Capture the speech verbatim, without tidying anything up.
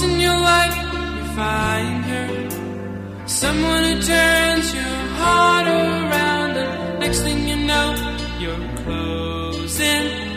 once in your life you find her, someone who turns your heart around, and next thing you know, you're closing